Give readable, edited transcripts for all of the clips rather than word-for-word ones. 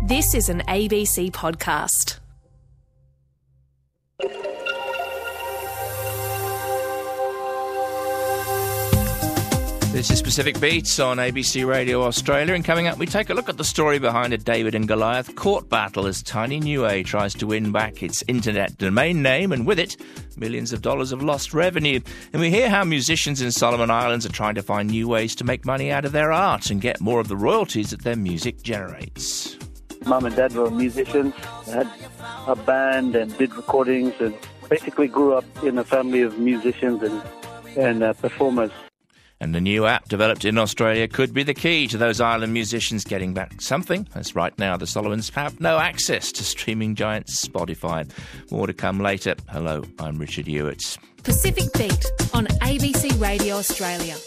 This is an ABC podcast. This is Pacific Beats on ABC Radio Australia, and coming up we take a look at the story behind a David and Goliath court battle as Tiny Niue tries to win back its internet domain name, and with it, millions of dollars of lost revenue. And we hear how musicians in Solomon Islands are trying to find new ways to make money out of their art and get more of the royalties that their music generates. Mum and Dad were musicians, had a band and did recordings, and basically grew up in a family of musicians and performers. And the new app developed in Australia could be the key to those island musicians getting back something, as right now the Solomons have no access to streaming giant Spotify. More to come later. Hello, I'm Richard Ewart. Pacific Beat on ABC Radio Australia.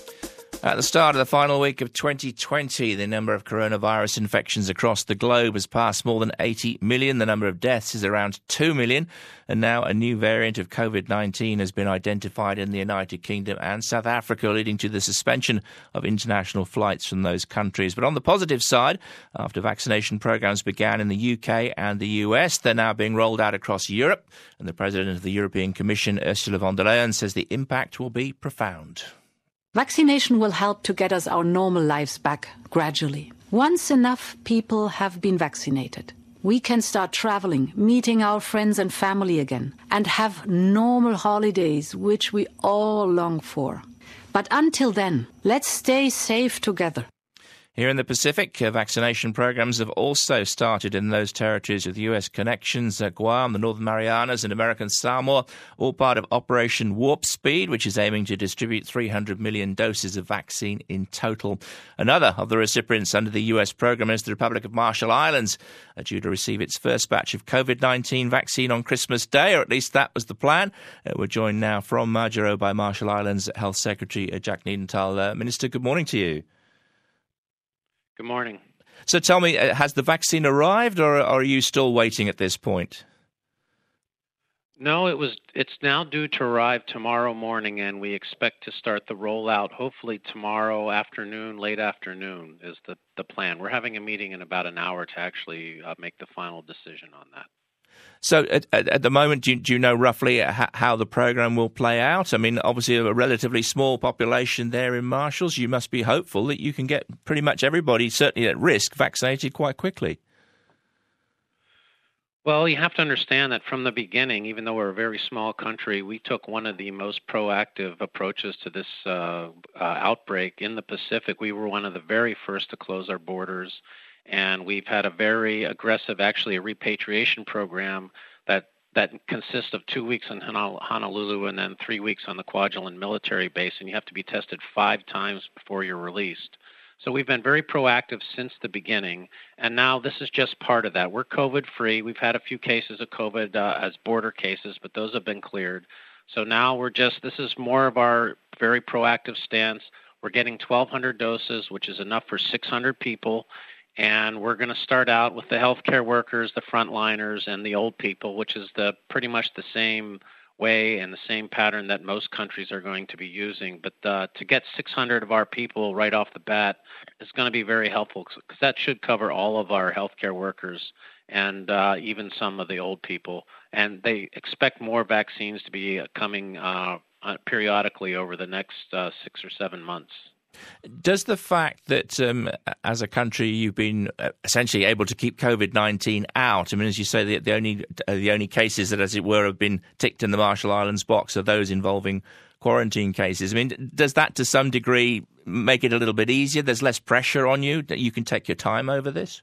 At the start of the final week of 2020, the number of coronavirus infections across the globe has passed more than 80 million. The number of deaths is around 2 million. And now a new variant of COVID-19 has been identified in the United Kingdom and South Africa, leading to the suspension of international flights from those countries. But on the positive side, after vaccination programs began in the UK and the US, they're now being rolled out across Europe. And the President of the European Commission, Ursula von der Leyen, says the impact will be profound. Vaccination will help to get us our normal lives back gradually. Once enough people have been vaccinated, we can start traveling, meeting our friends and family again, and have normal holidays, which we all long for. But until then, let's stay safe together. Here in the Pacific, vaccination programs have also started in those territories with US connections, Guam, the Northern Marianas and American Samoa, all part of Operation Warp Speed, which is aiming to distribute 300 million doses of vaccine in total. Another of the recipients under the US program is the Republic of Marshall Islands, due to receive its first batch of COVID-19 vaccine on Christmas Day, or at least that was the plan. We're joined now from Majuro by Marshall Islands Health Secretary Jack Niedenthal. Minister, good morning to you. Good morning. So tell me, has the vaccine arrived, or are you still waiting at this point? No, it's now due to arrive tomorrow morning, and we expect to start the rollout hopefully tomorrow afternoon, late afternoon is the plan. We're having a meeting in about an hour to actually make the final decision on that. So at the moment, do you know roughly how the program will play out? I mean, obviously a relatively small population there in Marshalls. You must be hopeful that you can get pretty much everybody, certainly at risk, vaccinated quite quickly. Well, you have to understand that from the beginning, even though we're a very small country, we took one of the most proactive approaches to this outbreak in the Pacific. We were one of the very first to close our borders. And we've had a very aggressive, actually a repatriation program that consists of 2 weeks in Honolulu and then 3 weeks on the Kwajalein military base, and you have to be tested 5 times before you're released. So we've been very proactive since the beginning, and now this is just part of that. We're COVID-free. We've had a few cases of COVID as border cases, but those have been cleared. So now this is more of our very proactive stance. We're getting 1,200 doses, which is enough for 600 people. And we're going to start out with the healthcare workers, the frontliners, and the old people, which is pretty much the same way and the same pattern that most countries are going to be using. But to get 600 of our people right off the bat is going to be very helpful, because that should cover all of our healthcare workers and even some of the old people. And they expect more vaccines to be coming periodically over the next 6 or 7 months. Does the fact that as a country you've been essentially able to keep COVID-19 out, I mean, as you say, the only cases that, as it were, have been ticked in the Marshall Islands box are those involving quarantine cases. I mean, does that to some degree make it a little bit easier? There's less pressure on you, that you can take your time over this?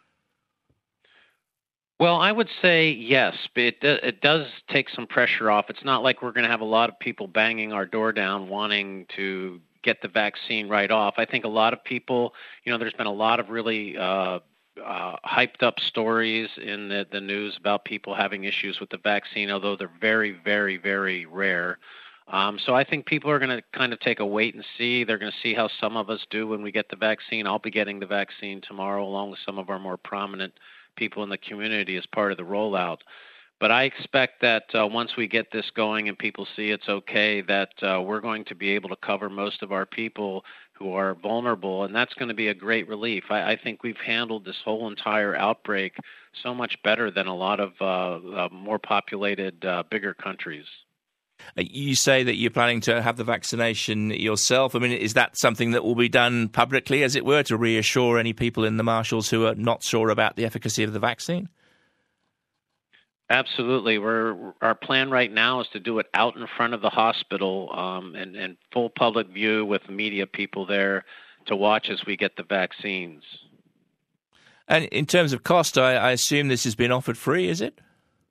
Well, I would say yes, but it does take some pressure off. It's not like we're going to have a lot of people banging our door down wanting to get the vaccine right off. I think a lot of people, there's been a lot of really hyped up stories in the news about people having issues with the vaccine, although they're very, very, very rare. So I think people are going to kind of take a wait and see. They're going to see how some of us do when we get the vaccine. I'll be getting the vaccine tomorrow along with some of our more prominent people in the community as part of the rollout. But I expect that once we get this going and people see it's okay, that we're going to be able to cover most of our people who are vulnerable, and that's going to be a great relief. I think we've handled this whole entire outbreak so much better than a lot of more populated, bigger countries. You say that you're planning to have the vaccination yourself. I mean, is that something that will be done publicly, as it were, to reassure any people in the Marshalls who are not sure about the efficacy of the vaccine? Absolutely. Our plan right now is to do it out in front of the hospital and full public view with media people there to watch as we get the vaccines. And in terms of cost, I assume this has been offered free, is it?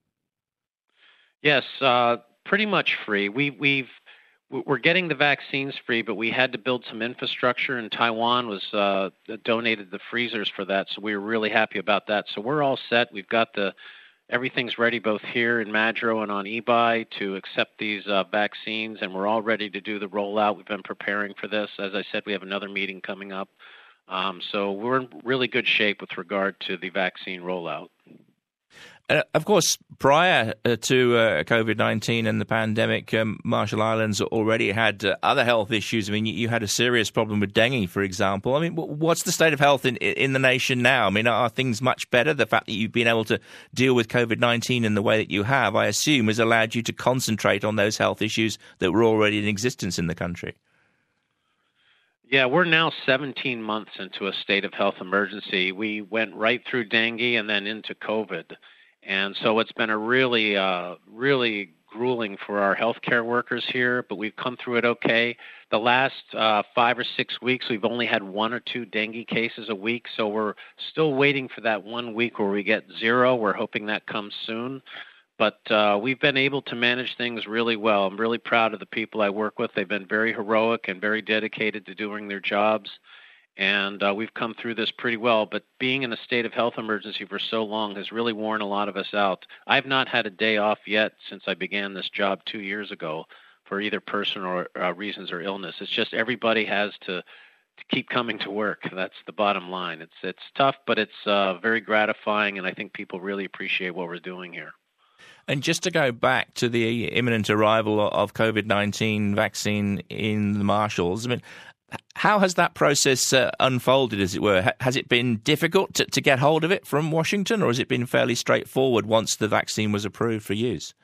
Yes, pretty much free. We're getting the vaccines free, but we had to build some infrastructure, and Taiwan was donated the freezers for that, so we were really happy about that. So we're all set. We've got everything's ready both here in Madro and on Ibai to accept these vaccines, and we're all ready to do the rollout. We've been preparing for this. As I said, we have another meeting coming up. So we're in really good shape with regard to the vaccine rollout. Of course, prior to COVID-19 and the pandemic, Marshall Islands already had other health issues. I mean, you had a serious problem with dengue, for example. I mean, what's the state of health in the nation now? I mean, are things much better? The fact that you've been able to deal with COVID-19 in the way that you have, I assume, has allowed you to concentrate on those health issues that were already in existence in the country. Yeah, we're now 17 months into a state of health emergency. We went right through dengue and then into COVID. And so it's been a really grueling for our healthcare workers here, but we've come through it okay. The last 5 or 6 weeks, we've only had 1 or 2 dengue cases a week, so we're still waiting for that 1 week where we get 0. We're hoping that comes soon. But we've been able to manage things really well. I'm really proud of the people I work with. They've been very heroic and very dedicated to doing their jobs. And we've come through this pretty well, but being in a state of health emergency for so long has really worn a lot of us out. I've not had a day off yet since I began this job 2 years ago for either personal reasons or illness. It's just everybody has to keep coming to work. That's the bottom line. It's tough, but it's very gratifying, and I think people really appreciate what we're doing here. And just to go back to the imminent arrival of COVID-19 vaccine in the Marshalls, I mean, how has that process unfolded, as it were? Has it been difficult to get hold of it from Washington, or has it been fairly straightforward once the vaccine was approved for use?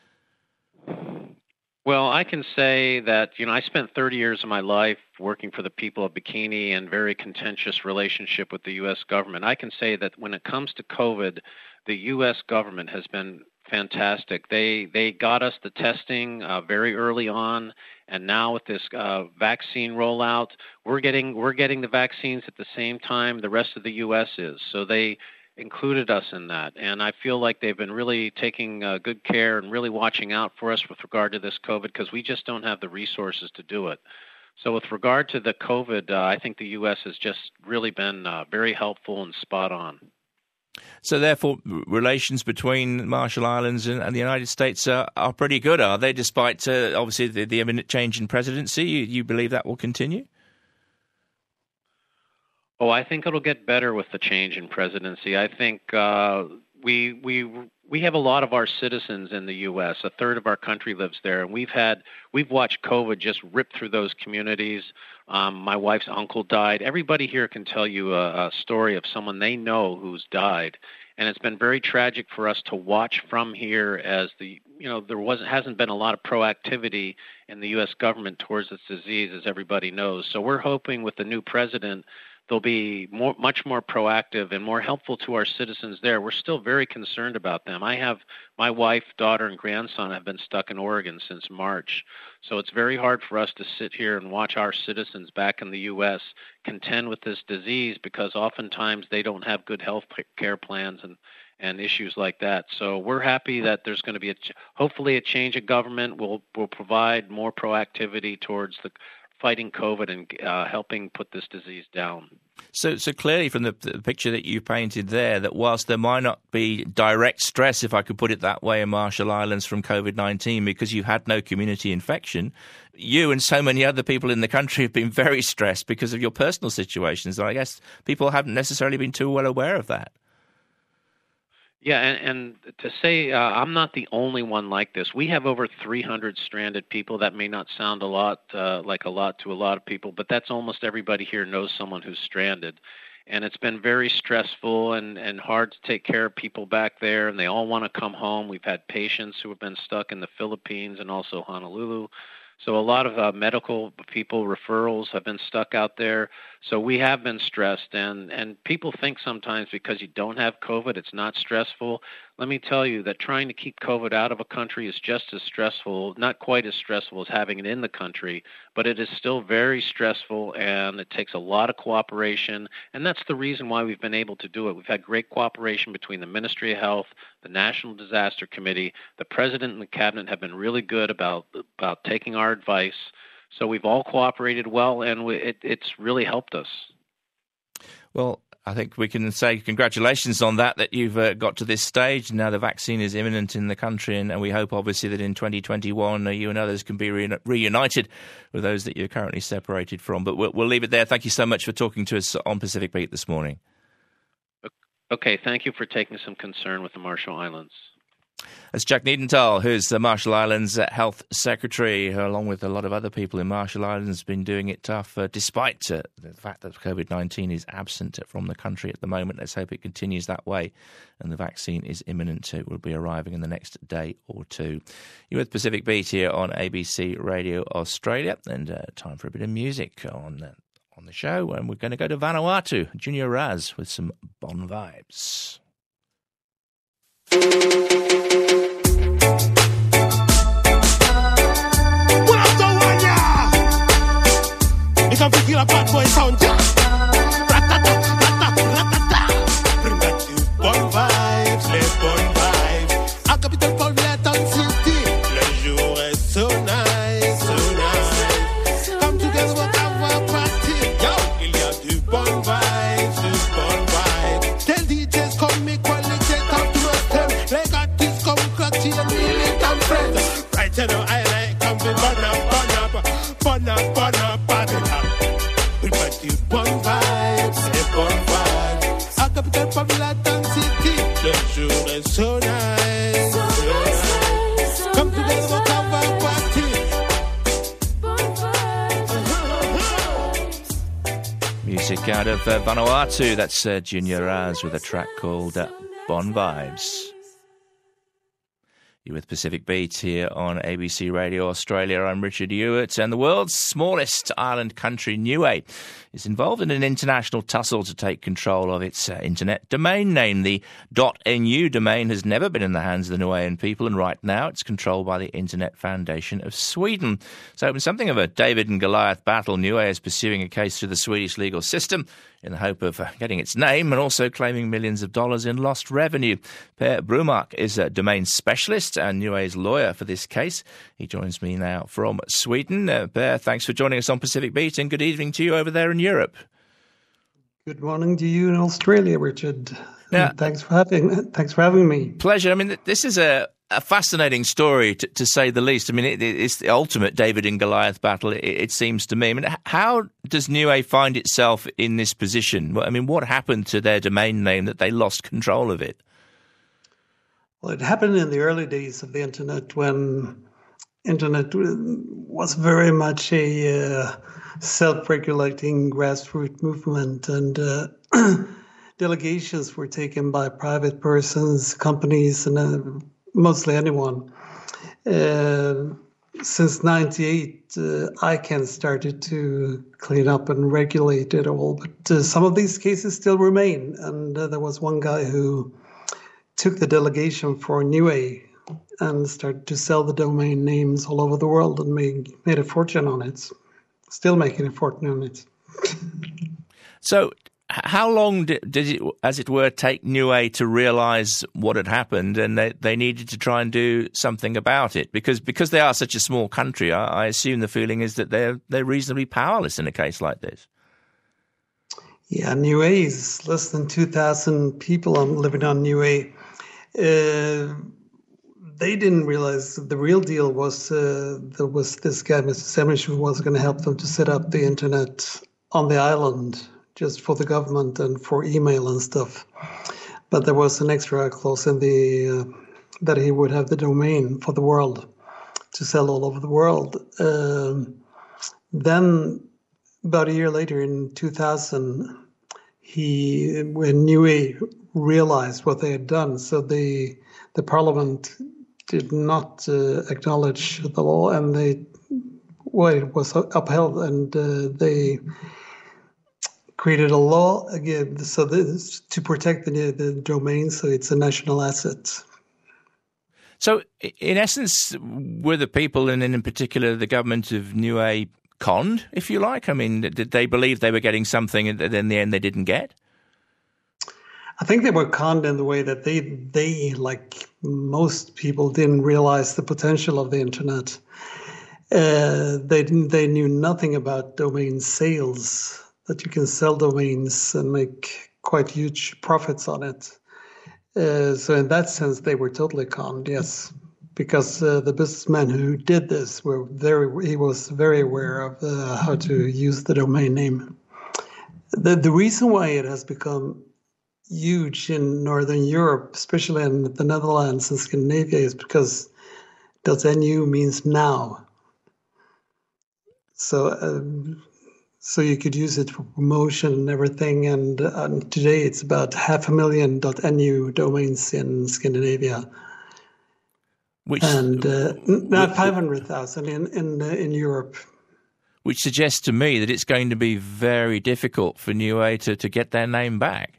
Well, I can say that, I spent 30 years of my life working for the people of Bikini and very contentious relationship with the U.S. government. I can say that when it comes to COVID, the U.S. government has been fantastic. They got us the testing very early on, and now with this vaccine rollout, we're getting the vaccines at the same time the rest of the U.S. is. So they included us in that, and I feel like they've been really taking good care and really watching out for us with regard to this COVID, because we just don't have the resources to do it. So with regard to the COVID, I think the U.S. has just really been very helpful and spot on. So therefore, relations between Marshall Islands and the United States are pretty good, are they, despite obviously the imminent change in presidency? You believe that will continue? Oh, I think it'll get better with the change in presidency. I think we have a lot of our citizens in the U.S. A third of our country lives there, and we've watched COVID just rip through those communities. My wife's uncle died. Everybody here can tell you a story of someone they know who's died, and it's been very tragic for us to watch from here as hasn't been a lot of proactivity in the U.S. government towards this disease, as everybody knows. So we're hoping with the new president they'll be much more proactive and more helpful to our citizens there. We're still very concerned about them. I have my wife, daughter, and grandson have been stuck in Oregon since March. So it's very hard for us to sit here and watch our citizens back in the U.S. contend with this disease, because oftentimes they don't have good health care plans and issues like that. So we're happy that there's going to be hopefully a change of government will provide more proactivity towards the fighting COVID and helping put this disease down. So clearly from the picture that you painted there, that whilst there might not be direct stress, if I could put it that way, in Marshall Islands from COVID-19 because you had no community infection, you and so many other people in the country have been very stressed because of your personal situations. And I guess people haven't necessarily been too well aware of that. Yeah, and to say I'm not the only one like this. We have over 300 stranded people. That may not sound a lot like a lot to a lot of people, but that's almost everybody here knows someone who's stranded. And it's been very stressful and hard to take care of people back there, and they all want to come home. We've had patients who have been stuck in the Philippines and also Honolulu. So a lot of medical people, referrals have been stuck out there. So we have been stressed, and people think sometimes because you don't have COVID, it's not stressful. Let me tell you that trying to keep COVID out of a country is just as stressful, not quite as stressful as having it in the country, but it is still very stressful, and it takes a lot of cooperation, and that's the reason why we've been able to do it. We've had great cooperation between the Ministry of Health, the National Disaster Committee. The President and the Cabinet have been really good about taking our advice. So we've all cooperated well, and it's really helped us. Well, I think we can say congratulations on that you've got to this stage. Now the vaccine is imminent in the country, and we hope, obviously, that in 2021 you and others can be reunited with those that you're currently separated from. But we'll leave it there. Thank you so much for talking to us on Pacific Beat this morning. Okay, thank you for taking some concern with the Marshall Islands. That's Jack Niedenthal, who's the Marshall Islands Health Secretary, who, along with a lot of other people in Marshall Islands, has been doing it tough despite the fact that COVID-19 is absent from the country at the moment. Let's hope it continues that way, and the vaccine is imminent. It will be arriving in the next day or two. You're with Pacific Beat here on ABC Radio Australia, and time for a bit of music on the show, and we're going to go to Vanuatu, Junior Raz with some Bon Vibes. You can feel a bad boy sound, yeah. Bring back to Bon Vibes, les Bon Vibes. A Capital Paulette City, le jour est so nice, so nice. Come together, we'll have a party. Yo, il y a du Bon Vibes, du Bon Vibes. Tell DJs come make quality, talk to us, them. Like artists come clutchy and really come friends. Right, you know, I like come be burn up, party up. Bon vibes, c'est bon vibes. A Capital Paulette City, le jour est so nice, so nice. Come together, we'll have a party. Bon vibes. Music out of Vanuatu. That's Junior Raz with a track called Bon Vibes. You're with Pacific Beat here on ABC Radio Australia. I'm Richard Ewart, and the world's smallest island country, Niue, is involved in an international tussle to take control of its internet domain name. The .nu domain has never been in the hands of the Niuean people, and right now it's controlled by the Internet Foundation of Sweden. So in something of a David and Goliath battle, Niue is pursuing a case through the Swedish legal system in the hope of getting its name and also claiming millions of dollars in lost revenue. Per Brumark is a domain specialist and Niue's lawyer for this case. He joins me now from Sweden. Per, thanks for joining us on Pacific Beat, and good evening to you over there in Europe. Good morning to you in Australia, Richard. Yeah. Thanks for having me. Pleasure. I mean, this is a fascinating story, to say the least. I mean, it's the ultimate David and Goliath battle, it seems to me. I mean, how does Niue find itself in this position? I mean, what happened to their domain name that they lost control of it? Well, it happened in the early days of the internet, when internet was very much a self-regulating grassroots movement, and delegations were taken by private persons, companies, and mostly anyone. Since 98, ICANN started to clean up and regulate it all, but some of these cases still remain. And there was one guy who took the delegation for Niue and started to sell the domain names all over the world and made a fortune on it. Still making a fortune on it. So how long did it, as it were, take Niue to realise what had happened, and they needed to try and do something about it? Because they are such a small country, I assume the feeling is that they're reasonably powerless in a case like this. Yeah, Niue is less than 2,000 people living on Niue. They didn't realize the real deal was there was this guy, Mr. Semrich, who was going to help them to set up the internet on the island, just for the government and for email and stuff. but there was an extra clause in the that he would have the domain for the world to sell all over the world. Then, about a year later, in 2000, when Newey realized what they had done, so the parliament did not acknowledge the law, and it was upheld, and they created a law again, so to protect the domain, so it's a national asset. So, in essence, were the people, and in particular the government of Niue, conned, if you like? I mean, did they believe they were getting something that in the end they didn't get? I think they were conned in the way that they, like most people, didn't realize the potential of the internet. They knew nothing about domain sales, that you can sell domains and make quite huge profits on it. So in that sense, they were totally conned, yes, because the businessman who did this he was very aware of how to use the domain name. The reason why it has become huge in Northern Europe, especially in the Netherlands and Scandinavia, is because .nu means now. So you could use it for promotion and everything. And today it's about 500,000 .nu domains in Scandinavia. And 500,000 in Europe. Which suggests to me that it's going to be very difficult for Niue to get their name back.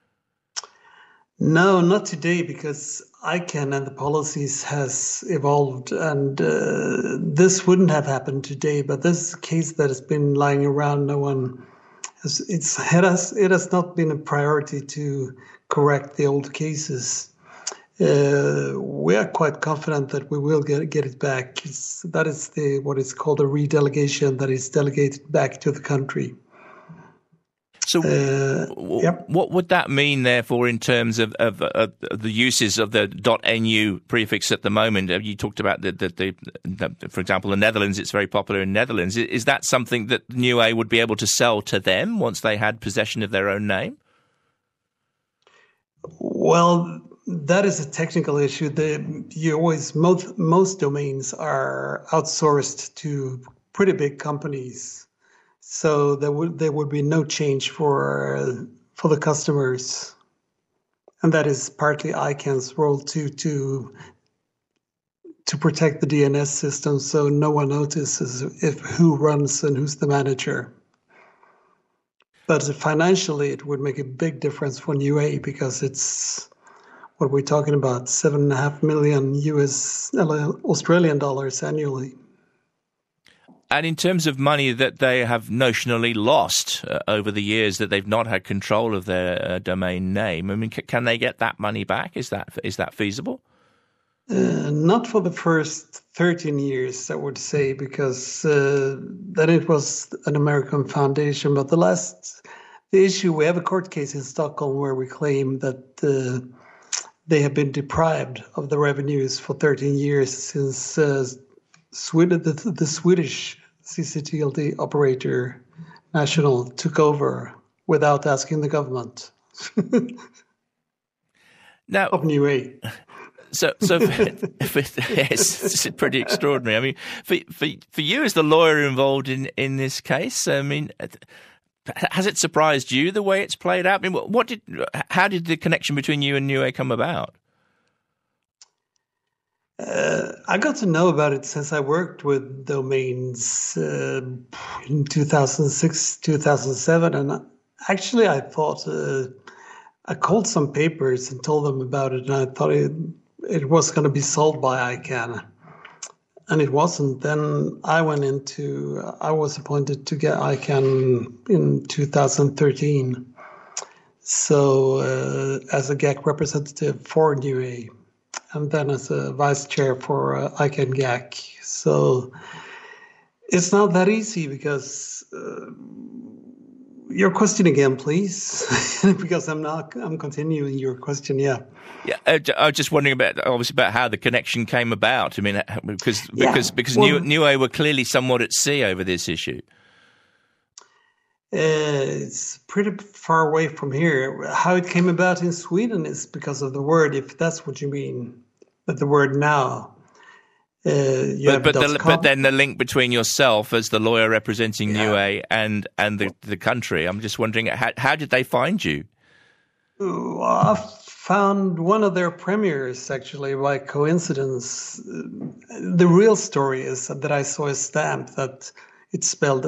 No, not today, because ICANN and the policies has evolved, and this wouldn't have happened today. But this is a case that has been lying around. No one it has not been a priority to correct the old cases. We are quite confident that we will get it back. That is what is called a redelegation, that is delegated back to the country. So what would that mean, therefore, in terms of the uses of the .nu prefix at the moment? You talked about, for example, the Netherlands. It's very popular in Netherlands. Is that something that Niue would be able to sell to them once they had possession of their own name? Well, that is a technical issue. Most domains are outsourced to pretty big companies. So there would be no change for the customers, and that is partly ICANN's role to protect the DNS system, so no one notices who runs and who's the manager. But financially, it would make a big difference for Niue, because it's what we're talking about, $7.5 million Australian dollars annually. And in terms of money that they have notionally lost over the years that they've not had control of their domain name, I mean, can they get that money back? Is that feasible? Not for the first 13 years, I would say, because then it was an American foundation. But the issue, we have a court case in Stockholm where we claim that they have been deprived of the revenues for 13 years since the Swedish CCTLD operator National took over without asking the government now, of Niue. So yes, it's pretty extraordinary. I mean, for you as the lawyer involved in this case, I mean, has it surprised you the way it's played out? I mean, how did the connection between you and Niue come about? I got to know about it since I worked with domains in 2006, 2007, and actually I thought I called some papers and told them about it, and I thought it was going to be sold by ICANN, and it wasn't. Then I was appointed to get ICANN in 2013, so as a GAC representative for Niue, and then as a vice chair for ICANN GAC. So it's not that easy, because your question again, please, because I'm continuing your question. Yeah. Yeah, I was just wondering about how the connection came about. I mean, because Niue were clearly somewhat at sea over this issue. It's pretty far away from here. How it came about in Sweden is because of the word, if that's what you mean, but the word now. But then the link between yourself as the lawyer representing Niue and the country, I'm just wondering, how did they find you? I found one of their premiers, actually, by coincidence. The real story is that I saw a stamp that it's spelled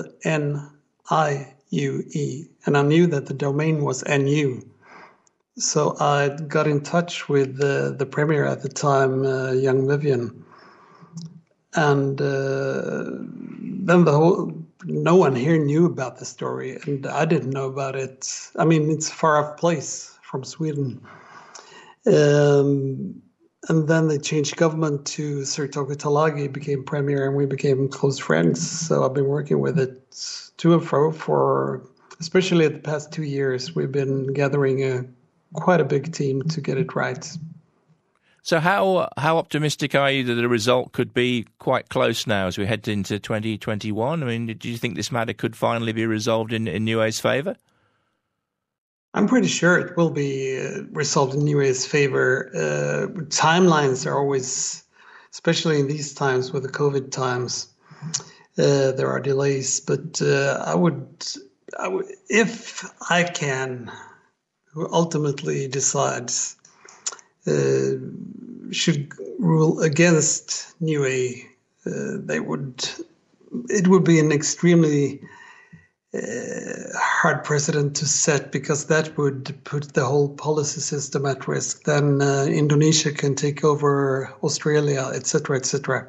NIUE, and I knew that the domain was NU. So I got in touch with the premier at the time, young Vivian. And then no one here knew about the story, and I didn't know about it. I mean, it's a far-off place from Sweden. And then they changed government to Sir-Toke Talagi became premier, and we became close friends. So I've been working with it to and fro for, especially the past 2 years, we've been gathering quite a big team to get it right. So how optimistic are you that the result could be quite close now as we head into 2021? I mean, do you think this matter could finally be resolved in Niue's favour? I'm pretty sure it will be resolved in Niue's favour. Timelines are always, especially in these times with the COVID times, there are delays. But I would, if I can, who ultimately decides, should rule against Niue, it would be an extremely hard precedent to set, because that would put the whole policy system at risk. Then Indonesia can take over Australia, etc., etc.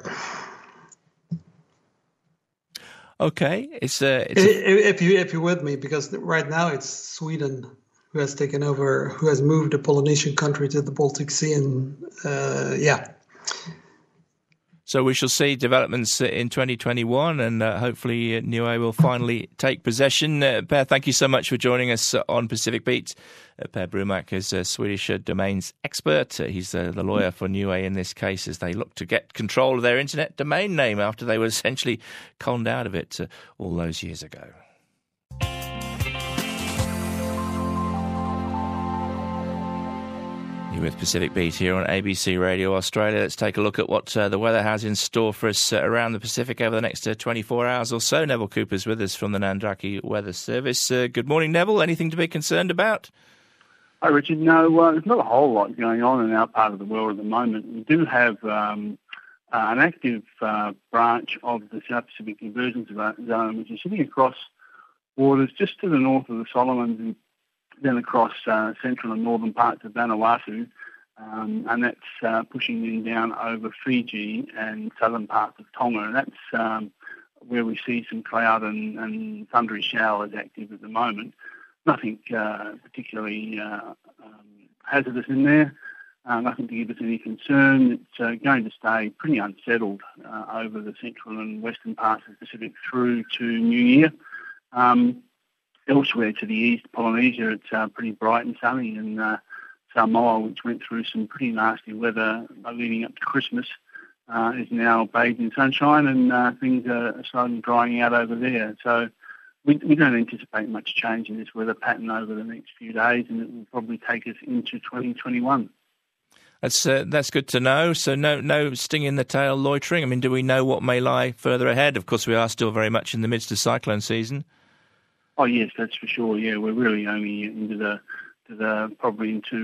Okay, if you're with me, because right now it's Sweden who has taken over, who has moved a Polynesian country to the Baltic Sea, and So we shall see developments in 2021, and hopefully Niue will finally take possession. Per, thank you so much for joining us on Pacific Beat. Per Brumak is a Swedish domains expert. He's the lawyer for Niue in this case, as they look to get control of their internet domain name after they were essentially conned out of it all those years ago. With Pacific Beat here on ABC Radio Australia. Let's take a look at what the weather has in store for us around the Pacific over the next 24 hours or so. Neville Cooper's with us from the Nandraki Weather Service. Good morning, Neville. Anything to be concerned about? Hi, Richard. No, there's not a whole lot going on in our part of the world at the moment. We do have an active branch of the South Pacific Convergence Zone, which is sitting across waters just to the north of the Solomons and then across central and northern parts of Vanuatu, and that's pushing in down over Fiji and southern parts of Tonga, and that's where we see some cloud and thundery showers active at the moment. Nothing particularly hazardous in there, nothing to give us any concern. It's going to stay pretty unsettled over the central and western parts of the Pacific through to New Year. Elsewhere to the east, Polynesia, it's pretty bright and sunny, and Samoa, which went through some pretty nasty weather leading up to Christmas, is now bathed in sunshine, and things are slowly drying out over there. So we don't anticipate much change in this weather pattern over the next few days, and it will probably take us into 2021. That's good to know. So no sting in the tail loitering. I mean, do we know what may lie further ahead? Of course, we are still very much in the midst of cyclone season. Oh yes, that's for sure. Yeah, we're really only into the end of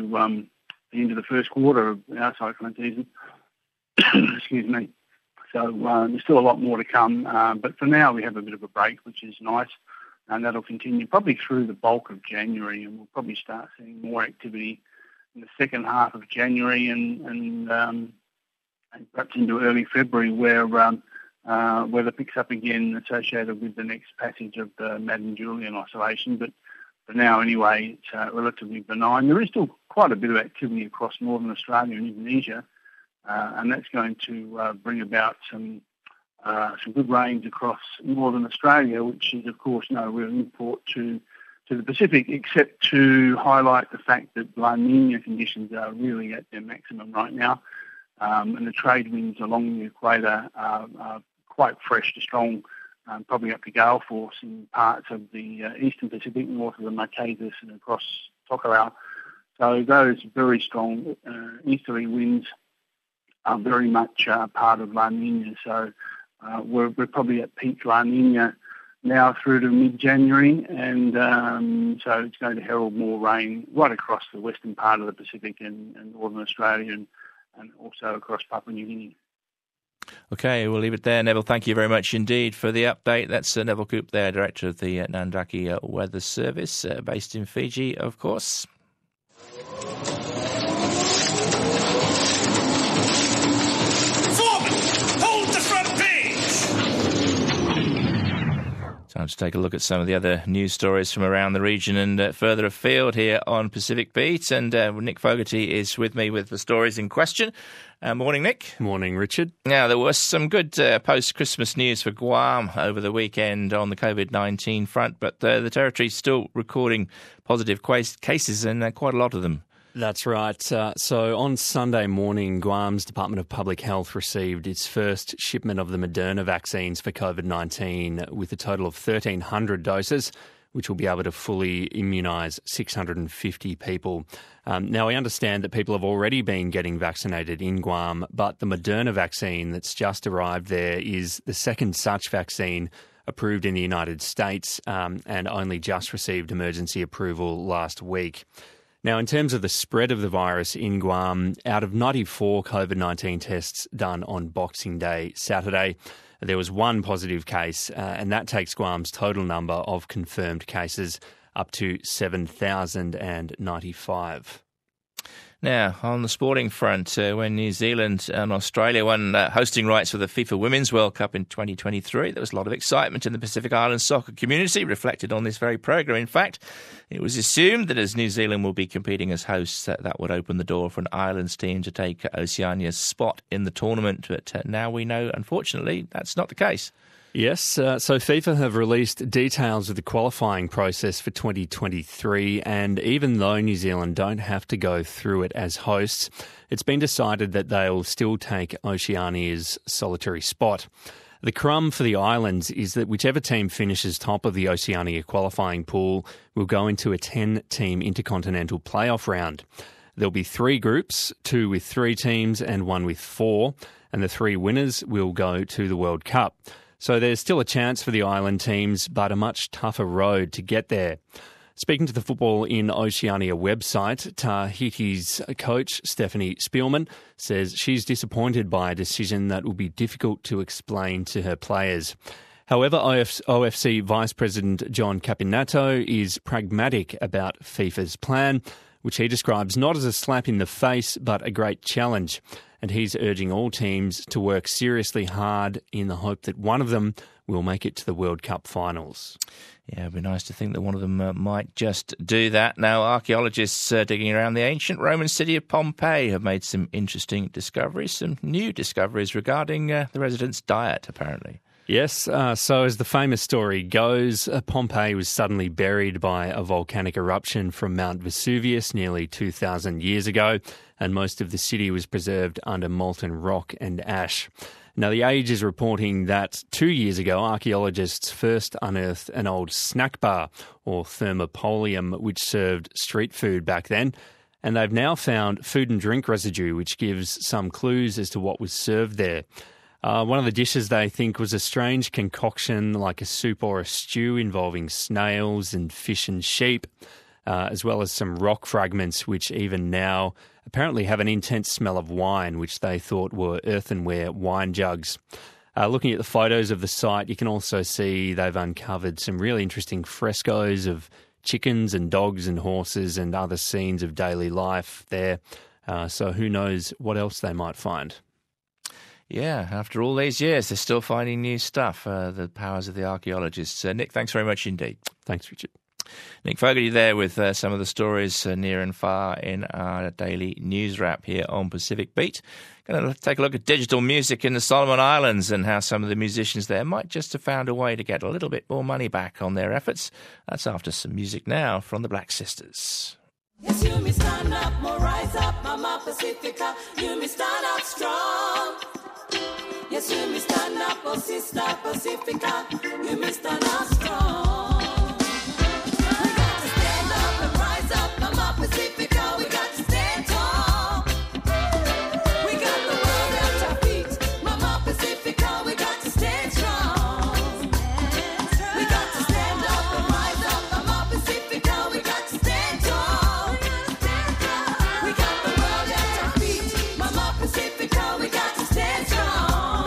the first quarter of our cyclone season. Excuse me. So there's still a lot more to come, but for now we have a bit of a break, which is nice, and that'll continue probably through the bulk of January, and we'll probably start seeing more activity in the second half of January and perhaps into early February, where weather picks up again associated with the next passage of the Madden-Julian Oscillation. But for now, anyway, it's relatively benign. There is still quite a bit of activity across northern Australia and Indonesia, and that's going to bring about some good rains across northern Australia, which is, of course, no real import to the Pacific, except to highlight the fact that La Nina conditions are really at their maximum right now, and the trade winds along the equator are quite fresh to strong probably up to gale force in parts of the eastern Pacific, north of the Marquesas and across Tokelau. So those very strong easterly winds are very much part of La Nina. So we're probably at peak La Nina now through to mid-January, and so it's going to herald more rain right across the western part of the Pacific and northern Australia and also across Papua New Guinea. Okay, we'll leave it there. Neville, thank you very much indeed for the update. That's Neville Coop there, Director of the Nandaki Weather Service, based in Fiji, of course. Time to take a look at some of the other news stories from around the region and further afield here on Pacific Beat. And Nick Fogarty is with me with the stories in question. Morning, Nick. Morning, Richard. Now, there was some good post-Christmas news for Guam over the weekend on the COVID-19 front, but the territory's still recording positive cases, and quite a lot of them. That's right. So on Sunday morning, Guam's Department of Public Health received its first shipment of the Moderna vaccines for COVID-19 with a total of 1,300 doses, which will be able to fully immunise 650 people. Now, we understand that people have already been getting vaccinated in Guam, but the Moderna vaccine that's just arrived there is the second such vaccine approved in the United States and only just received emergency approval last week. Now, in terms of the spread of the virus in Guam, out of 94 COVID-19 tests done on Boxing Day, Saturday, there was one positive case, and that takes Guam's total number of confirmed cases up to 7,095. Now, on the sporting front, when New Zealand and Australia won hosting rights for the FIFA Women's World Cup in 2023, there was a lot of excitement in the Pacific Islands soccer community, reflected on this very programme. In fact, it was assumed that as New Zealand will be competing as hosts, that would open the door for an Islands team to take Oceania's spot in the tournament. But now we know, unfortunately, that's not the case. Yes, so FIFA have released details of the qualifying process for 2023, and even though New Zealand don't have to go through it as hosts, it's been decided that they'll still take Oceania's solitary spot. The crumb for the islands is that whichever team finishes top of the Oceania qualifying pool will go into a 10-team intercontinental playoff round. There'll be 3 groups, 2 with 3 teams and 1 with 4, and the 3 winners will go to the World Cup. So there's still a chance for the island teams, but a much tougher road to get there. Speaking to the Football in Oceania website, Tahiti's coach, Stephanie Spielman, says she's disappointed by a decision that will be difficult to explain to her players. However, OFC Vice President John Capinato is pragmatic about FIFA's plan, which he describes not as a slap in the face, but a great challenge. And he's urging all teams to work seriously hard in the hope that one of them will make it to the World Cup finals. Yeah, it'd be nice to think that one of them might just do that. Now, archaeologists digging around the ancient Roman city of Pompeii have made some interesting discoveries, some new discoveries regarding the residents' diet, apparently. Yes, so as the famous story goes, Pompeii was suddenly buried by a volcanic eruption from Mount Vesuvius nearly 2,000 years ago, and most of the city was preserved under molten rock and ash. Now, The Age is reporting that 2 years ago, archaeologists first unearthed an old snack bar, or thermopolium, which served street food back then, and they've now found food and drink residue, which gives some clues as to what was served there. One of the dishes they think was a strange concoction like a soup or a stew involving snails and fish and sheep, as well as some rock fragments which even now apparently have an intense smell of wine, which they thought were earthenware wine jugs. Looking at the photos of the site, you can also see they've uncovered some really interesting frescoes of chickens and dogs and horses and other scenes of daily life there. So who knows what else they might find. Yeah, after all these years, they're still finding new stuff, the powers of the archaeologists. Nick, thanks very much indeed. Thanks, Richard. Nick Fogarty there with some of the stories near and far in our daily news wrap here on Pacific Beat. Going to take a look at digital music in the Solomon Islands and how some of the musicians there might just have found a way to get a little bit more money back on their efforts. That's after some music now from the Black Sisters. Yes, you me stand up, more rise up, Mama Pacifica. You me stand up strong. Yes, you may stand up, oh sister Pacifica. You may stand up strong. We got to stand up and rise up, Mama Pacifica. We got to stand tall. We got the world at our feet, Mama Pacifica. We got to stand strong. We got to stand up and rise up, Mama Pacifica. We got to stand tall. We got the world at our feet, Mama Pacifica. We got to stand strong.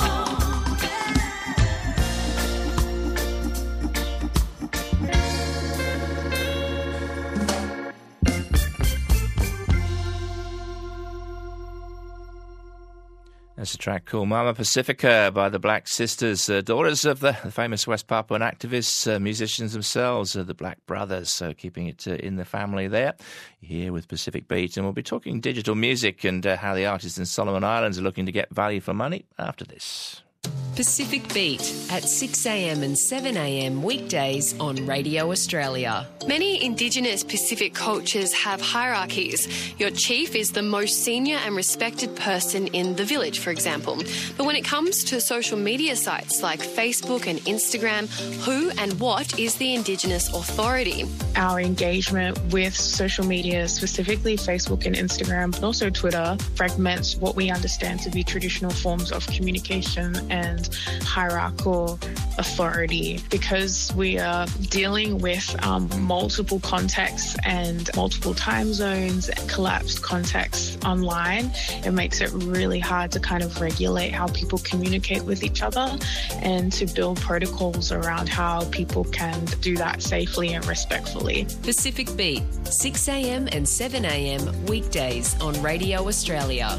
That's a track called Mama Pacifica by the Black Sisters, daughters of the famous West Papuan activists, musicians themselves, the Black Brothers, so keeping it in the family there. Here with Pacific Beat, and we'll be talking digital music and how the artists in Solomon Islands are looking to get value for money after this. Pacific Beat at 6am and 7am weekdays on Radio Australia. Many Indigenous Pacific cultures have hierarchies. Your chief is the most senior and respected person in the village, for example. But when it comes to social media sites like Facebook and Instagram, who and what is the Indigenous authority? Our engagement with social media, specifically Facebook and Instagram, but also Twitter, fragments what we understand to be traditional forms of communication and hierarchical authority, because we are dealing with multiple contexts and multiple time zones and collapsed contexts online. It makes it really hard to kind of regulate how people communicate with each other and to build protocols around how people can do that safely and respectfully. Pacific Beat, 6am and 7am weekdays on Radio Australia.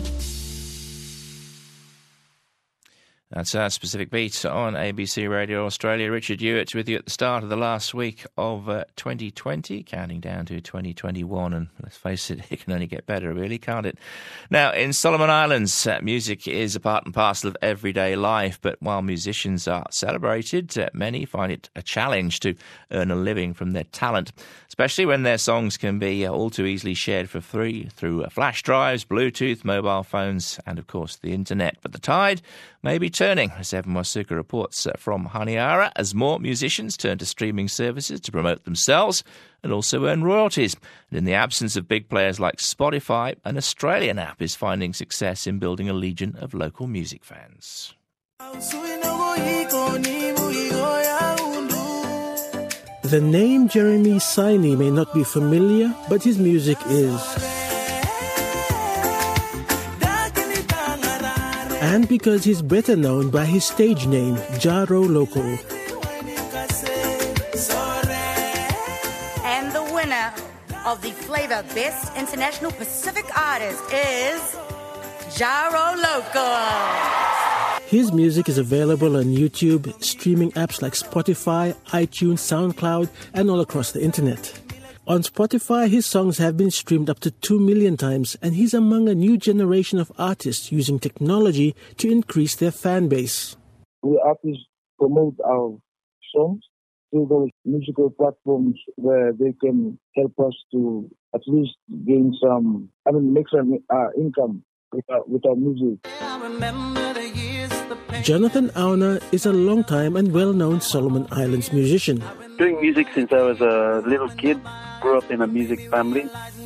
That's our Pacific Beat on ABC Radio Australia. Richard Hewitt with you at the start of the last week of 2020, counting down to 2021. And let's face it, it can only get better, really, can't it? Now, in Solomon Islands, music is a part and parcel of everyday life. But while musicians are celebrated, many find it a challenge to earn a living from their talent, especially when their songs can be all too easily shared for free through flash drives, Bluetooth, mobile phones, and, of course, the internet. But the tide may be turning, as Evan Wasuka reports from Honiara, as more musicians turn to streaming services to promote themselves and also earn royalties. And in the absence of big players like Spotify, an Australian app is finding success in building a legion of local music fans. The name Jeremy Saini may not be familiar, but his music is. And because he's better known by his stage name, Jaro Loco. And the winner of the Flavour Best International Pacific Artist is Jaro Loco. His music is available on YouTube, streaming apps like Spotify, iTunes, SoundCloud, and all across the internet. On Spotify, his songs have been streamed up to 2 million times, and he's among a new generation of artists using technology to increase their fan base. We artists promote our songs through those musical platforms where they can help us to at least gain make some income with our music. Jonathan Auna is a long-time and well-known Solomon Islands musician. Doing music since I was a little kid. Grew up in a music family.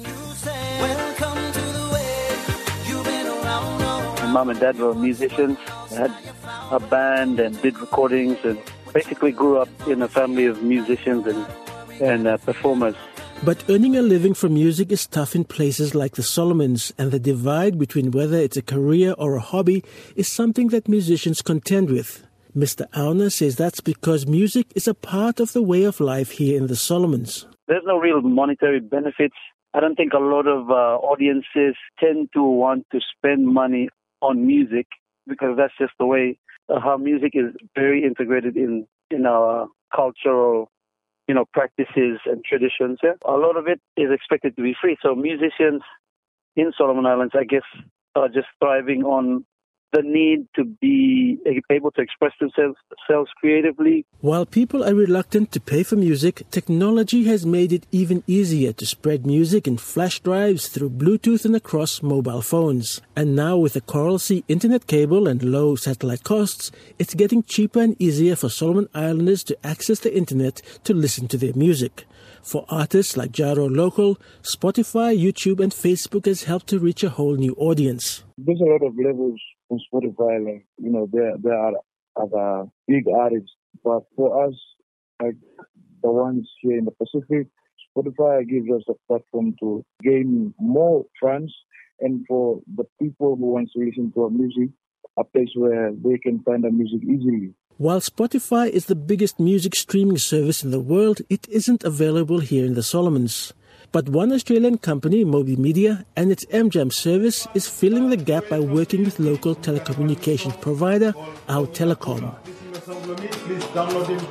My mom and dad were musicians. I had a band and did recordings, and basically grew up in a family of musicians and performers. But earning a living from music is tough in places like the Solomons, and the divide between whether it's a career or a hobby is something that musicians contend with. Mr. Auna says that's because music is a part of the way of life here in the Solomons. There's no real monetary benefits. I don't think a lot of audiences tend to want to spend money on music, because that's just the way how music is very integrated in our cultural practices and traditions. Yeah? A lot of it is expected to be free. So musicians in Solomon Islands, I guess, are just thriving on the need to be able to express themselves creatively. While people are reluctant to pay for music, technology has made it even easier to spread music in flash drives through Bluetooth and across mobile phones. And now with the Coral Sea internet cable and low satellite costs, it's getting cheaper and easier for Solomon Islanders to access the internet to listen to their music. For artists like Jaro Local, Spotify, YouTube and Facebook has helped to reach a whole new audience. There's a lot of levels on Spotify, like, there are other big artists, but for us, like the ones here in the Pacific, Spotify gives us a platform to gain more fans, and for the people who want to listen to our music, a place where they can find our music easily. While Spotify is the biggest music streaming service in the world, it isn't available here in the Solomons. But one Australian company, Mobi Media, and its MJAM service is filling the gap by working with local telecommunications provider, Our Telecom. Please download him.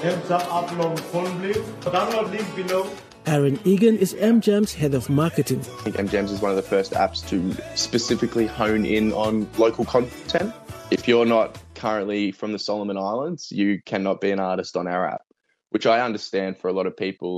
Download link below. Aaron Egan is MJAM's head of marketing. I think MJAMs is one of the first apps to specifically hone in on local content. If you're not currently from the Solomon Islands, you cannot be an artist on our app, which I understand for a lot of people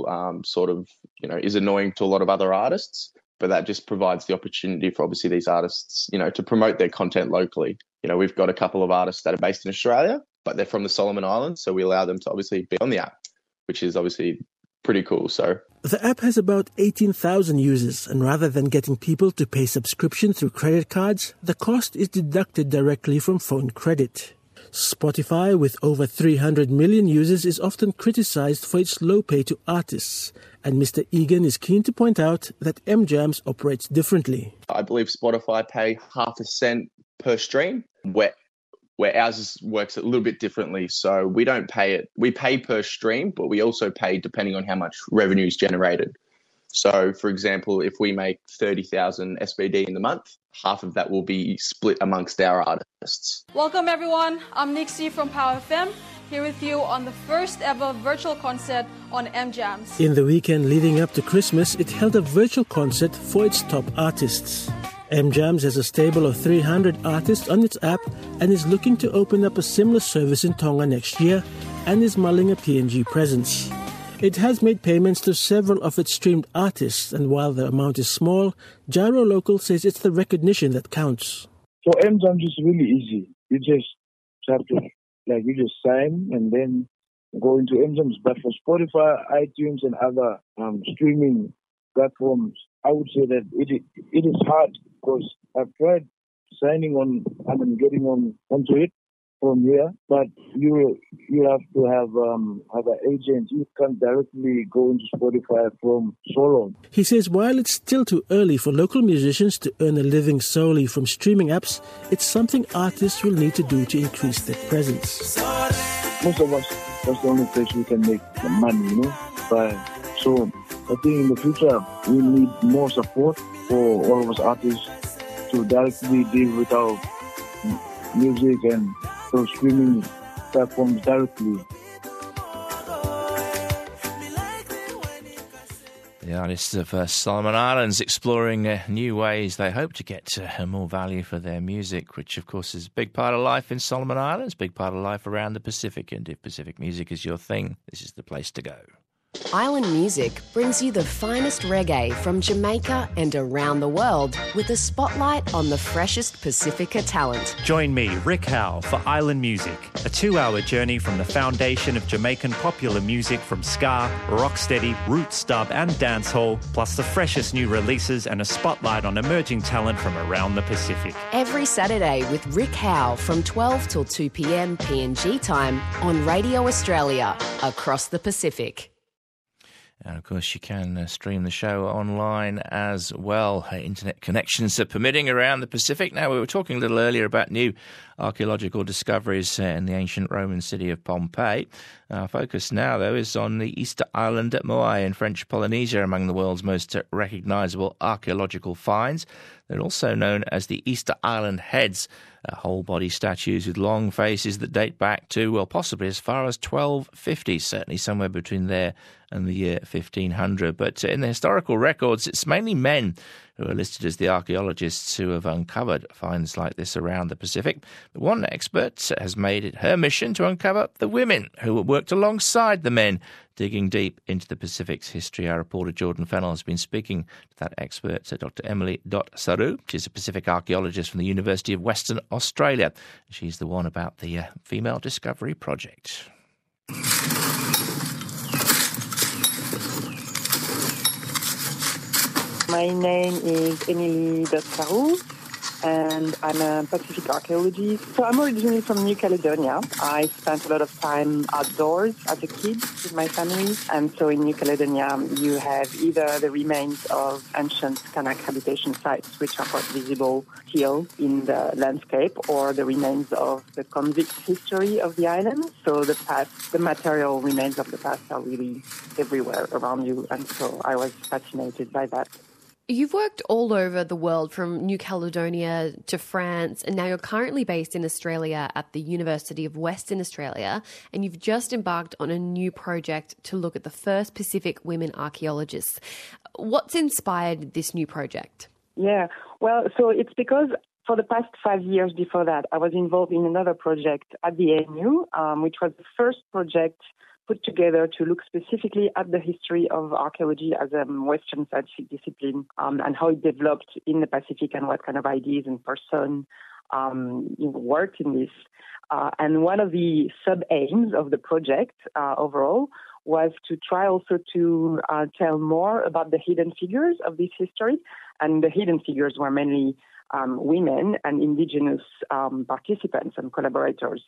is annoying to a lot of other artists, but that just provides the opportunity for obviously these artists, to promote their content locally. We've got a couple of artists that are based in Australia, but they're from the Solomon Islands, so we allow them to obviously be on the app, which is obviously pretty cool. So the app has about 18,000 users, and rather than getting people to pay subscription through credit cards, the cost is deducted directly from phone credit. Spotify, with over 300 million users, is often criticized for its low pay to artists, and Mr. Egan is keen to point out that MJAMs operates differently. I believe Spotify pay half a cent per stream, where ours works a little bit differently. So we don't pay it. We pay per stream, but we also pay depending on how much revenue is generated. So, for example, if we make 30,000 SBD in the month, half of that will be split amongst our artists. Welcome, everyone. I'm Nixie from Power FM, here with you on the first ever virtual concert on MJAMs. In the weekend leading up to Christmas, it held a virtual concert for its top artists. MJAMs has a stable of 300 artists on its app and is looking to open up a similar service in Tonga next year and is mulling a PNG presence. It has made payments to several of its streamed artists, and while the amount is small, Jaro Local says it's the recognition that counts. For MJAMs, it's really easy. You just have to, you just sign and then go into MJAMs. But for Spotify, iTunes, and other streaming platforms, I would say that it is hard, because I've tried signing on, getting onto it from here, but you have to have an agent. You can't directly go into Spotify from Solo. He says while it's still too early for local musicians to earn a living solely from streaming apps, it's something artists will need to do to increase their presence. Most of us, that's the only place we can make the money, So I think in the future we need more support for all of us artists to directly deal with our music and those streaming platforms directly. The artists of Solomon Islands exploring new ways they hope to get more value for their music, which of course is a big part of life in Solomon Islands, big part of life around the Pacific. And if Pacific music is your thing, this is the place to go. Island Music brings you the finest reggae from Jamaica and around the world with a spotlight on the freshest Pacifica talent. Join me, Rick Howe, for Island Music, a 2-hour journey from the foundation of Jamaican popular music from ska, rocksteady, roots, dub and dancehall, plus the freshest new releases and a spotlight on emerging talent from around the Pacific. Every Saturday with Rick Howe from 12 till 2 p.m. PNG time on Radio Australia, across the Pacific. And, of course, you can stream the show online as well. Internet connections are permitting around the Pacific. Now, we were talking a little earlier about new archaeological discoveries in the ancient Roman city of Pompeii. Our focus now, though, is on the Easter Island at Moai in French Polynesia, among the world's most recognisable archaeological finds. They're also known as the Easter Island Heads, whole-body statues with long faces that date back to, well, possibly as far as 1250, certainly somewhere between there and the year 1500. But in the historical records, it's mainly men who are listed as the archaeologists who have uncovered finds like this around the Pacific. But one expert has made it her mission to uncover the women who worked alongside the men, digging deep into the Pacific's history. Our reporter Jordan Fennell has been speaking to that expert, Dr. Emily Dot-Saru. She's a Pacific archaeologist from the University of Western Australia. She's the one about the Female Discovery Project. My name is Emily Dot-Saru, and I'm a Pacific archaeologist. So I'm originally from New Caledonia. I spent a lot of time outdoors as a kid with my family. And so in New Caledonia, you have either the remains of ancient Kanak habitation sites, which are quite visible still in the landscape, or the remains of the convict history of the island. So the past, the material remains of the past are really everywhere around you. And so I was fascinated by that. You've worked all over the world, from New Caledonia to France, and now you're currently based in Australia at the University of Western Australia, and you've just embarked on a new project to look at the first Pacific women archaeologists. What's inspired this new project? Yeah, well, so it's because for the past 5 years before that, I was involved in another project at the ANU, which was the first project put together to look specifically at the history of archaeology as a Western scientific discipline, and how it developed in the Pacific and what kind of ideas and person worked in this. And one of the sub-aims of the project overall was to try also to tell more about the hidden figures of this history. And the hidden figures were mainly women and indigenous participants and collaborators.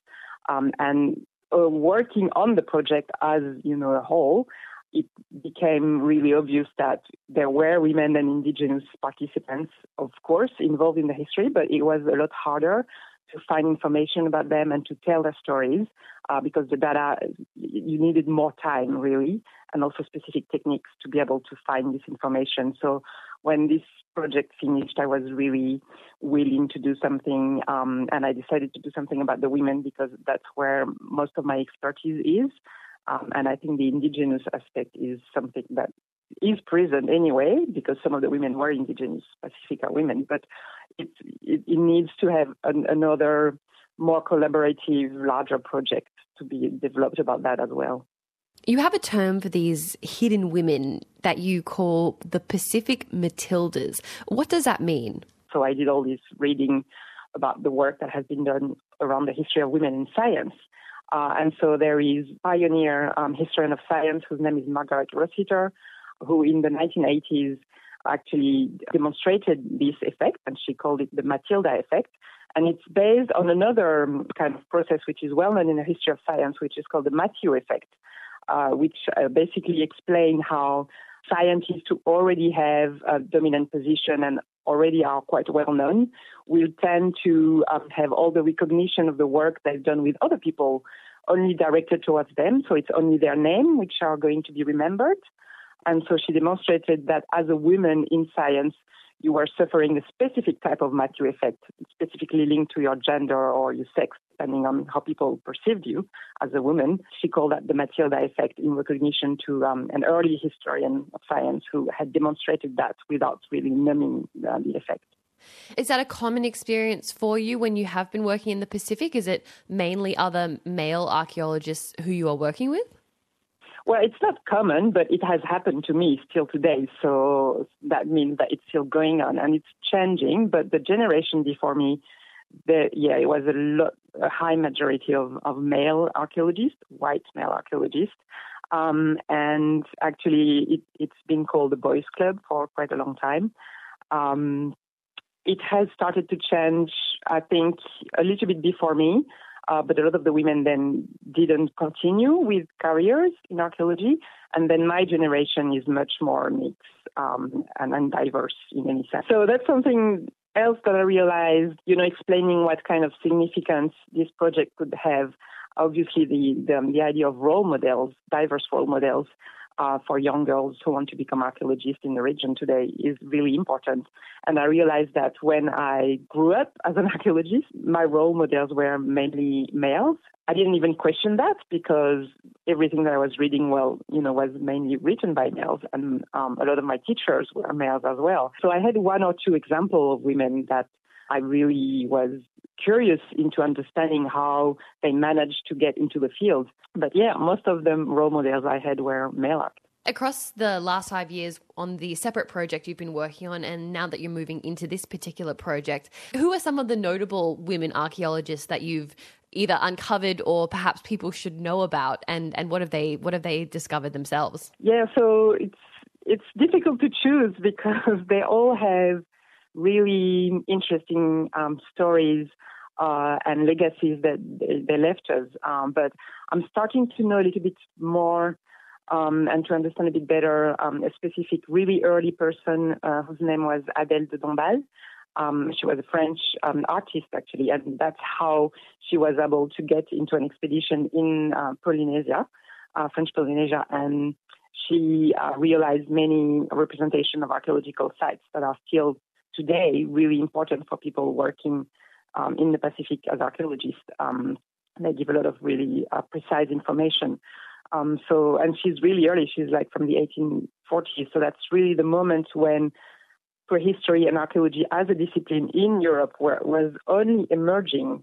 Working on the project as, a whole, it became really obvious that there were women and indigenous participants, of course, involved in the history, but it was a lot harder to find information about them and to tell their stories because the data, you needed more time, really, and also specific techniques to be able to find this information. So when this project finished, I was really willing to do something, and I decided to do something about the women because that's where most of my expertise is. And I think the indigenous aspect is something that is present anyway, because some of the women were indigenous Pacifica women, but it needs to have another more collaborative, larger project to be developed about that as well. You have a term for these hidden women that you call the Pacific Matildas. What does that mean? So I did all this reading about the work that has been done around the history of women in science. And so there is a pioneer historian of science whose name is Margaret Rossiter, who in the 1980s actually demonstrated this effect, and she called it the Matilda effect. And it's based on another kind of process which is well known in the history of science, which is called the Matthew effect, which basically explain how scientists who already have a dominant position and already are quite well known will tend to have all the recognition of the work they've done with other people only directed towards them. So it's only their name which are going to be remembered. And so she demonstrated that as a woman in science, you were suffering a specific type of Matthew effect, specifically linked to your gender or your sex, depending on how people perceived you as a woman. She called that the Matilda effect in recognition to an early historian of science who had demonstrated that without really naming the effect. Is that a common experience for you when you have been working in the Pacific? Is it mainly other male archaeologists who you are working with? Well, it's not common, but it has happened to me still today. So that means that it's still going on and it's changing. But the generation before me, it was a high majority of male archaeologists, white male archaeologists. And actually, it's been called the Boys Club for quite a long time. It has started to change, I think, a little bit before me. But a lot of the women then didn't continue with careers in archaeology. And then my generation is much more mixed and diverse in any sense. So that's something else that I realized, explaining what kind of significance this project could have. Obviously, the idea of role models, diverse role models, for young girls who want to become archaeologists in the region today is really important. And I realized that when I grew up as an archaeologist, my role models were mainly males. I didn't even question that because everything that I was reading, was mainly written by males, and a lot of my teachers were males as well. So I had one or two examples of women that I really was curious into understanding how they managed to get into the field. But yeah, most of them role models I had were male architects. Across the last 5 years on the separate project you've been working on, and now that you're moving into this particular project, who are some of the notable women archaeologists that you've either uncovered or perhaps people should know about, and what have they discovered themselves? Yeah, so it's difficult to choose because they all have really interesting stories and legacies that they left us. But I'm starting to know a little bit more and to understand a bit better a specific really early person whose name was Adèle de Dombasle. She was a French artist, actually, and that's how she was able to get into an expedition in Polynesia, French Polynesia, and she realized many representation of archaeological sites that are still today really important for people working in the Pacific as archaeologists. They give a lot of really precise information. And she's really early. She's like from the 1840s. So that's really the moment when prehistory and archaeology as a discipline in Europe was only emerging.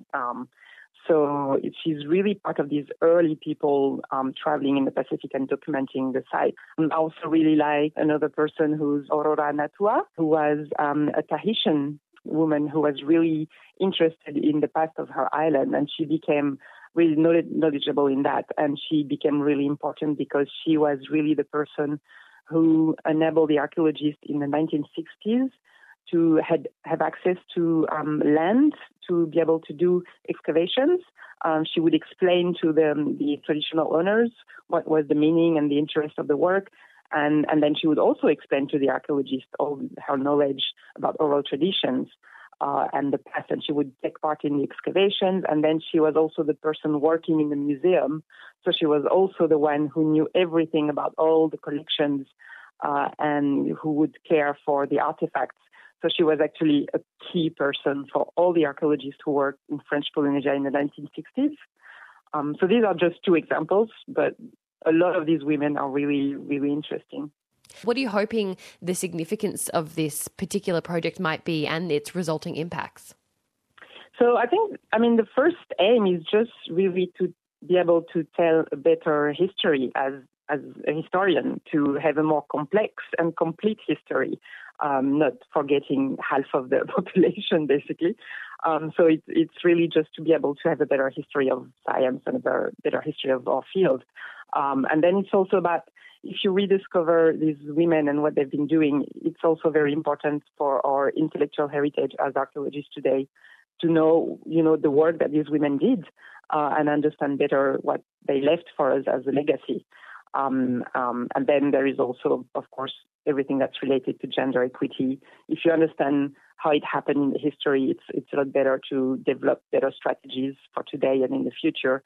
So she's really part of these early people traveling in the Pacific and documenting the site. I also really like another person who's Aurora Natua, who was a Tahitian woman who was really interested in the past of her island, and she became really knowledgeable in that. And she became really important because she was really the person who enabled the archaeologists in the 1960s to have access to land to be able to do excavations. She would explain to the traditional owners what was the meaning and the interest of the work. And then she would also explain to the archaeologists all her knowledge about oral traditions and the past. And she would take part in the excavations. And then she was also the person working in the museum. So she was also the one who knew everything about all the collections and who would care for the artifacts. So she was actually a key person for all the archaeologists who worked in French Polynesia in the 1960s. So these are just two examples, but a lot of these women are really, really interesting. What are you hoping the significance of this particular project might be and its resulting impacts? So I think, the first aim is just really to be able to tell a better history as a historian, to have a more complex and complete history, not forgetting half of the population, basically. So it's really just to be able to have a better history of science and a better history of our field. And then it's also about, if you rediscover these women and what they've been doing, it's also very important for our intellectual heritage as archaeologists today to know, the work that these women did and understand better what they left for us as a legacy. And then there is also, of course, everything that's related to gender equity. If you understand how it happened in the history, it's a lot better to develop better strategies for today and in the future,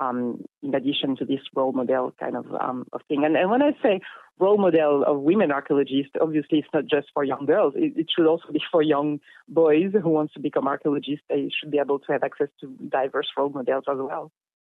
in addition to this role model kind of thing. And when I say role model of women archaeologists, obviously it's not just for young girls. It should also be for young boys who want to become archaeologists. They should be able to have access to diverse role models as well.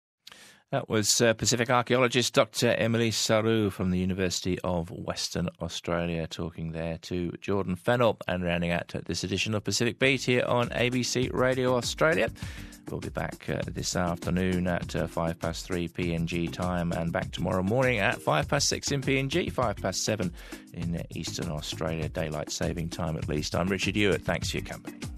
That was Pacific archaeologist Dr. Emily Sarrou from the University of Western Australia talking there to Jordan Fennell, and rounding out this edition of Pacific Beat here on ABC Radio Australia. We'll be back this afternoon at 3:05 PNG time, and back tomorrow morning at 6:05 in PNG, 7:05 in Eastern Australia, daylight saving time at least. I'm Richard Hewitt. Thanks for your company.